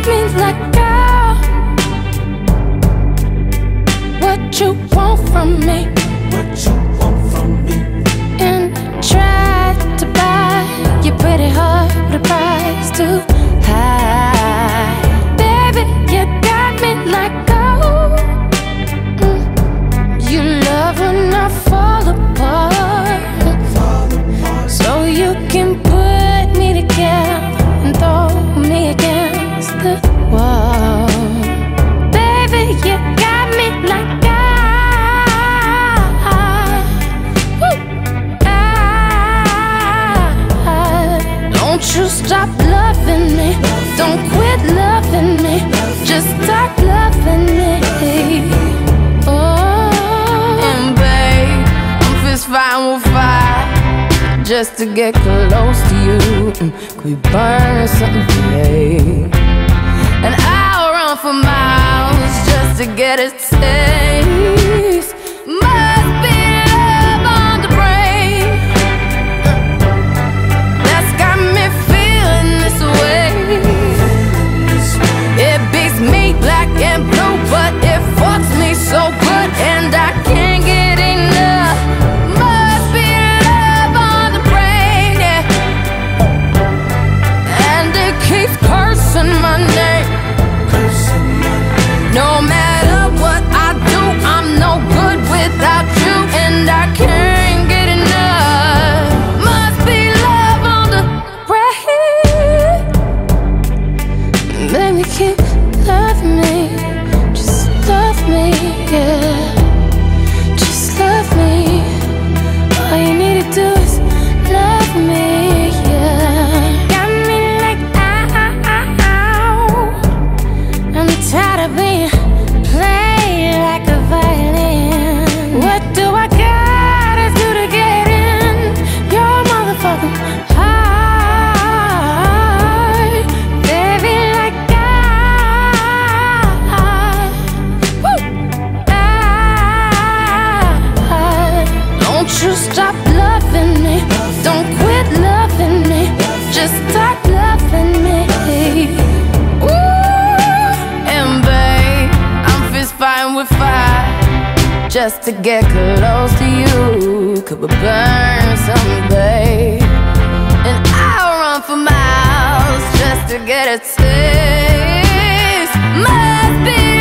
me like, girl, what you want from me? What you want from me? And tried to buy your pretty heart with a price too high. Baby, you got me like, oh, you love when I fall apart, so you can put me together and throw me against the wall. Baby, you got me like, don't you stop loving me, don't quit loving me, just start loving me. Oh, and babe, I'm fist fighting with fire just to get close to you. Could we burn something today? And I'll run for miles just to get a taste. Must be love on the brain that's got me feeling this way. It beats me black and blue, but it fucks me so good, and I can't get enough. Must be love on the brain, yeah. And it keeps cursing my name. No matter what I do, I'm no good without you, and I can't get enough. Must be love on the brain. Baby, keep loving me, just love me, yeah. Just love me. All you need to do is love me, yeah. Got me like, ow. I'm tired of being played like a violin. What do I gotta do to get in your motherfucking heart? Baby, like, don't you stop loving me, don't quit loving me, just start loving me. Ooh, and babe, I'm fist fighting with fire just to get close to you. Could we burn someday? And I'll run for miles just to get a taste. Must be